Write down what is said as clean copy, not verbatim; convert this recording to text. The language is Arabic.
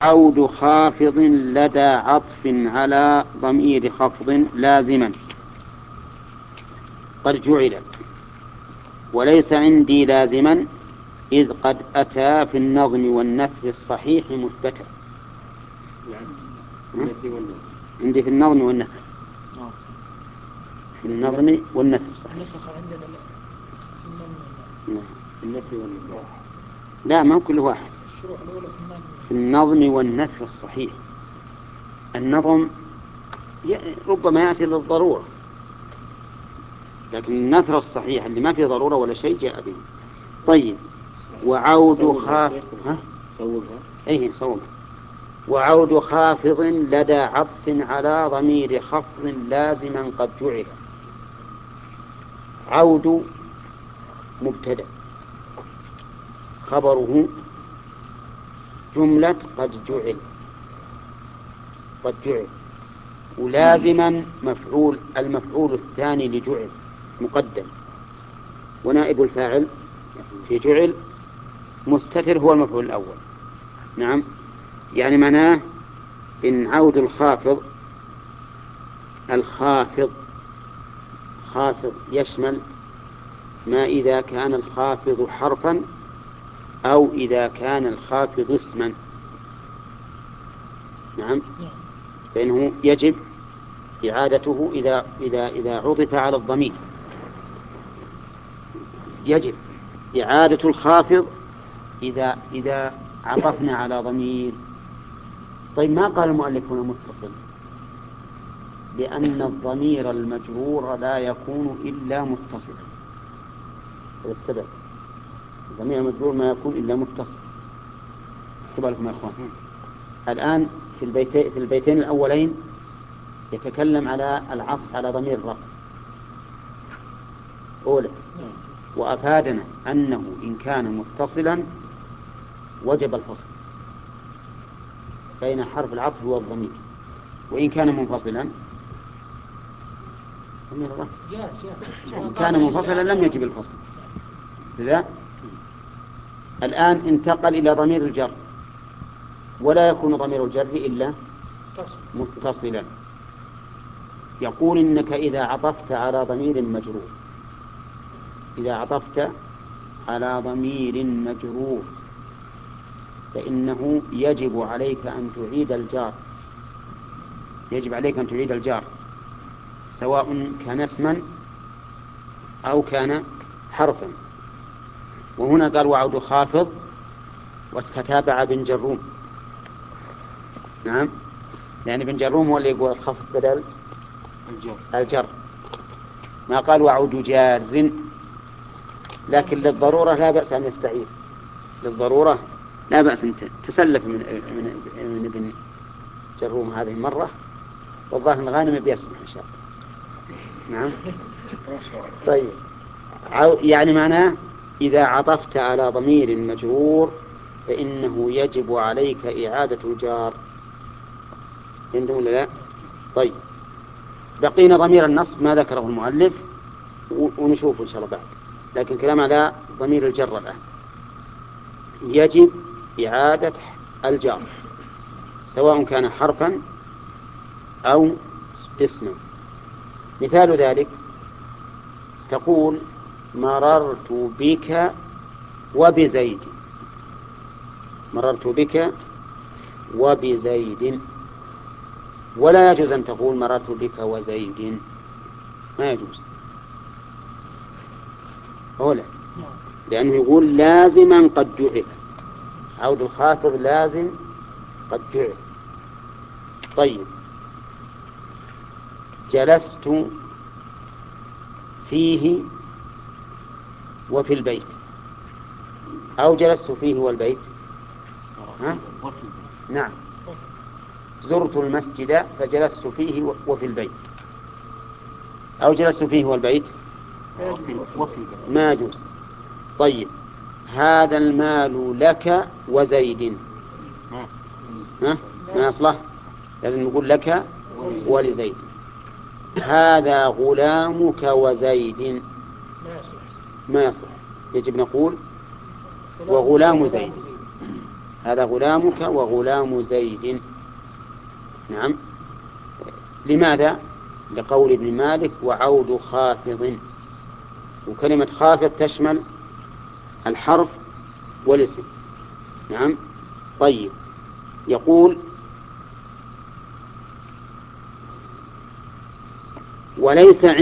عود خافض لدى عطف على ضمير خفض لازما قد جعل وليس عندي لازما إذ قد أتى في النظم والنثر الصحيح مثبتا. عندي في النظم والنثر، في النظم والنثر صحيح. لا، ما كل واحد. في النظم والنثر الصحيح. النظم ربما يأتي للضرورة، لكن النثر الصحيح اللي ما فيه ضرورة ولا شيء جاء به. طيب، وعود خافض صوبها. وعود خافض لدى عطف على ضمير خفض لازما قد جعل. عود مبتدأ، خبره جملة قد جعل. قد جعل ولازما مفعول، المفعول الثاني لجعل مقدم، ونائب الفاعل في جعل مستتر هو المفعول الأول. نعم، يعني معناه إن عود الخافض، الخافض خافض يشمل ما إذا كان الخافض حرفا أو إذا كان الخافض اسما. نعم، فإنه يجب إعادته إذا عطف على الضمير. يجب إعادة الخافض إذا عطفنا على ضمير. طيب، ما قال المؤلف هنا متصل؟ لأن الضمير المجرور لا يكون إلا متصلا. هذا السبب، الضمير المجرور ما يكون إلا متصل. اكتبوا لكم يا أخوان. الآن في البيتين الأولين يتكلم على العطف على ضمير الرفع أولى، وأفادنا أنه إن كان متصلا وجب الفصل بين حرف العطف والضمير، وإن كان منفصلا إن كان منفصلا لم يجب الفصل. إذا الآن انتقل إلى ضمير الجر، ولا يكون ضمير الجر إلا متصلا. يقول إنك إذا عطفت على ضمير مجرور، إذا عطفت على ضمير مجرور فإنه يجب عليك أن تعيد الجار. يجب عليك أن تعيد الجار سواء كان اسما أو كان حرفا. وهنا قال وعود خافض وتتابع بن جروم. نعم، يعني بن جروم هو اللي يقول الخفض بدل الجر، ما قال وعود جار. لكن للضرورة لا بأس أن يستعير، للضرورة لا بأس أن تسلف من ابن جروم هذه المرة، والظاهر الغانم بيسمح إن شاء الله. نعم. طيب، يعني معناه إذا عطفت على ضمير مجرور فإنه يجب عليك إعادة الجار. فهمتم ولا لا؟ طيب، بقينا ضمير النصب ما ذكره المؤلف ونشوف إن شاء الله بعد، لكن كلام على ضمير الجر الآن. يجب إعادة الجار سواء كان حرفا أو اسما. مثال ذلك تقول مررت بك وبزيد. مررت بك وبزيد، ولا يجوز أن تقول مررت بك وزيد، ما يجوز أولا، لأنه يقول لازما قد جعل. عود الخافض لازم قد جعل. طيب، جلست فيه وفي البيت، أو جلست فيه والبيت. ها؟ نعم، زرت المسجد فجلست فيه وفي البيت، أو جلست فيه والبيت ما يجوز. طيب، هذا المال لك وزيد، ها؟ ما يصلح، لازم نقول لك ولزيد. هذا غلامك وزيد، ما يصلح، يجب نقول وغلام زيد. هذا غلامك وغلام زيد. نعم. لماذا؟ لقول ابن مالك وعود خافض، وكلمة خافض تشمل الحرف والاسم. نعم. طيب، يقول وليس